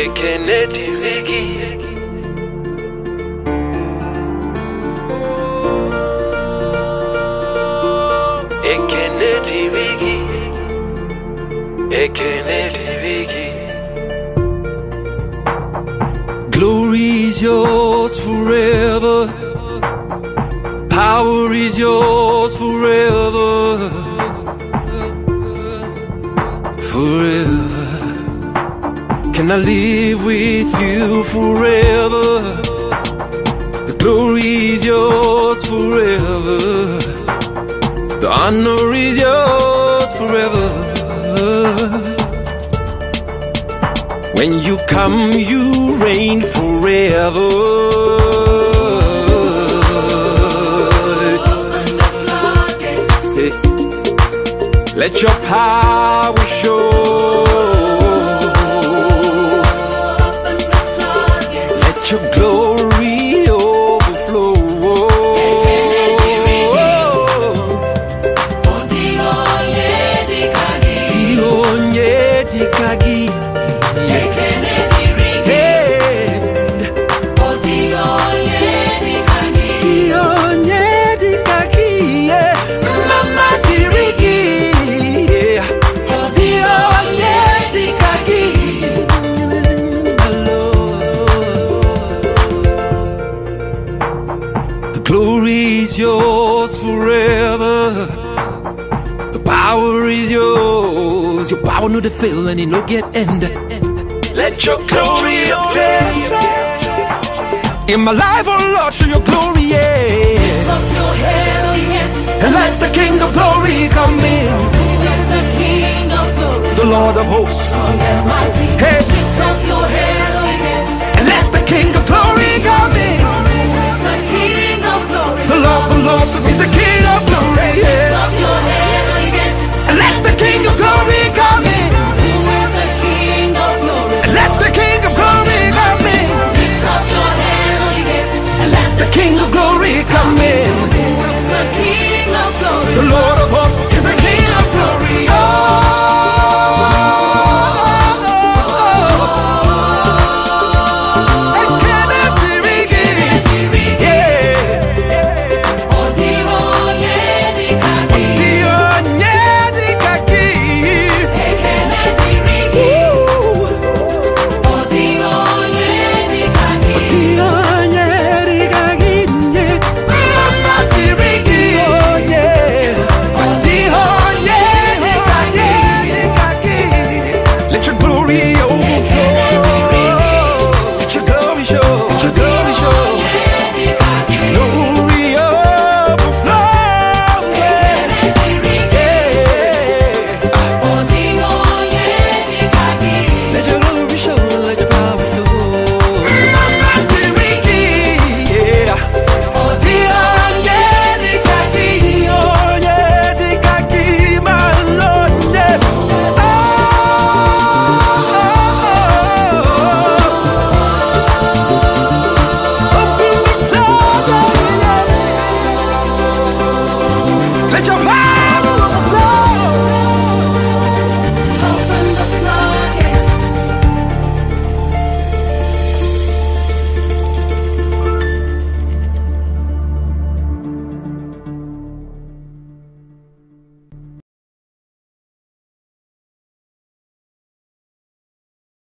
Kennedy Wiki. Kennedy Wiki. Kennedy Wiki. Glory is yours forever. Power is yours forever. Forever. Can I live with you forever? The glory is yours forever. The honor is yours forever. When you come, you reign forever. Let your power show. Let your glory overflow. Glory is yours forever. The power is yours. Your power no to fail and it no get end. Let your glory appear in my life, oh Lord, show your glory, yeah. Lift up your head, oh yes, and let the King of glory come in. Who is the King of glory? The Lord of hosts. Strong and mighty. Hey. Lift up your head.